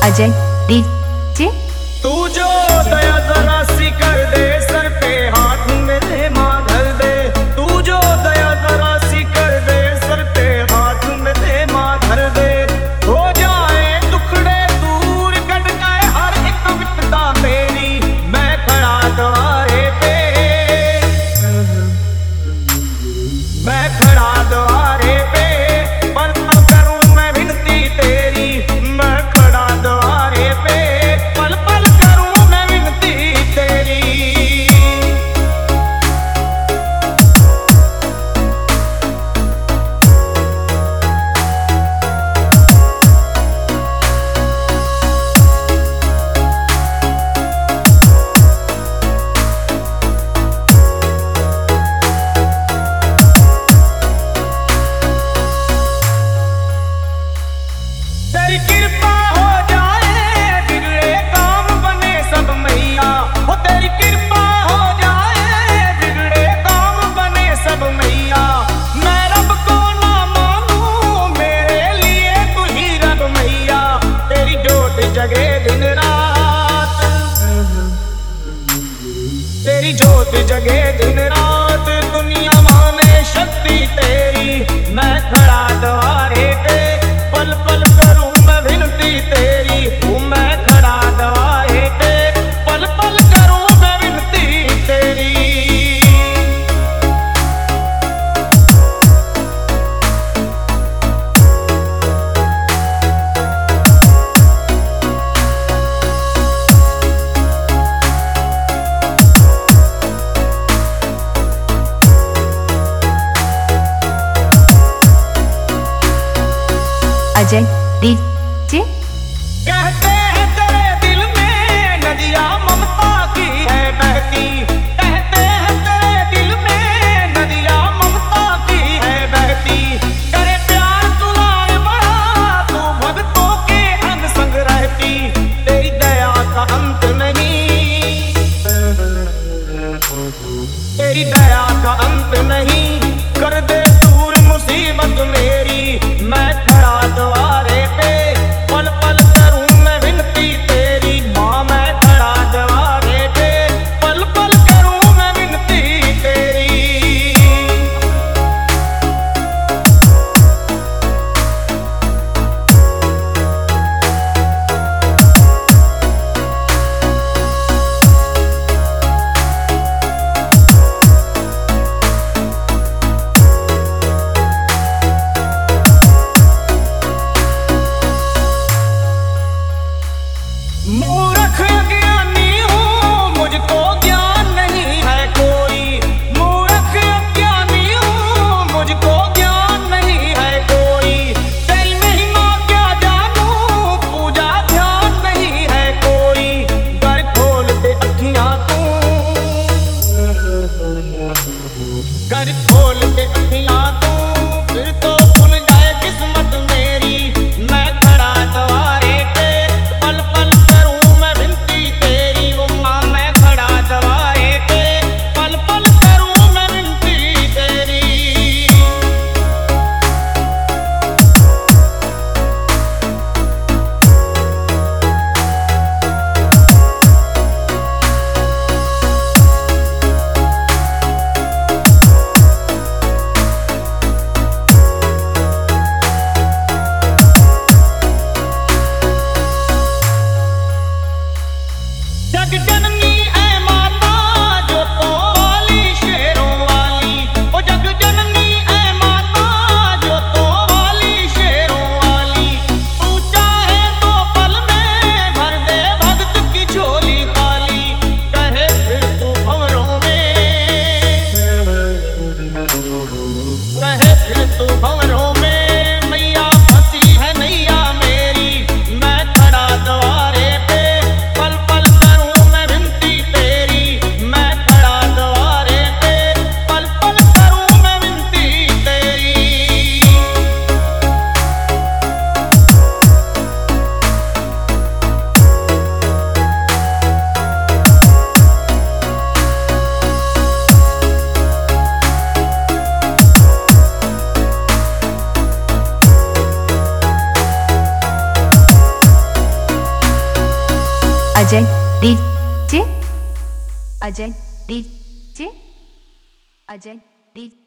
Ajay DJ. तू जो दया जरा सी कर दे, सर पे हाथ मेरे माँ धर दे। तू जो दया जरा सी कर दे, सर पे हाथ मेरे माँ धर दे। हो जाए टुकड़े दूर कट जाए हर एक विपदा मेरी, मैं खड़ा द्वारे पे, मैं खड़ा द्वारे पे। पल पल करूं मैं विनती तेरी, मैं खड़ा द्वारे पे। पल पल करूं मैं विनती तेरी। तेरी कृपा हो जाए बिगड़े काम बने सब मैया। हो तेरी कृपा हो जाए बिगड़े काम बने सब मैया। मैं रब को ना मानूं, मेरे लिए तू ही रब मैया। तेरी जोत जगे दिन रात, तेरी जोत जगे दिन रात। दुनिया माने शक्ति तेरी, मैं खड़ा द्वारे पे। पल पल करूं मैं विनती तेरी, मैं खड़ा द्वारे पे। पल पल करूं मैं विनती तेरी। अजय डीजे। कहते हैं तेरे दिल में नदियाँ ममता की है बहती। कहते हैं तेरे दिल में नदियाँ ममता की है बहती। करे प्यार तुलाए बड़ा, तू भक्तों के अंग संग रहती। तेरी दया का अंत नहीं, तेरी दया का अंत नहीं। कर दे दूर मुसीबत मेरी, मैं खड़ा द्वारे पे। पल पल करूं मैं विनती तेरी, माँ मैं खड़ा द्वारे पे। पल पल करूं मैं विनती तेरी। मूर्ख अज्ञानी हूँ, मुझको ज्ञान नहीं है कोई। मूर्ख अज्ञानी हूँ, मुझको ज्ञान नहीं है कोई। तेरी महिमा क्या जानूं, पूजा ध्यान नहीं है कोई। घर खोल दे अखियाँ तू, घर खोल दे अखियाँ तू, फिर तो खुल जाए किस्मत मेरी। मैं खड़ा द्वारे पे। पल पल करूं मैं विनती तेरी, वो माँ मैं खड़ा द्वारे पे। पल पल करूं मैं विनती तेरी। Ajay DJ Ajay DJ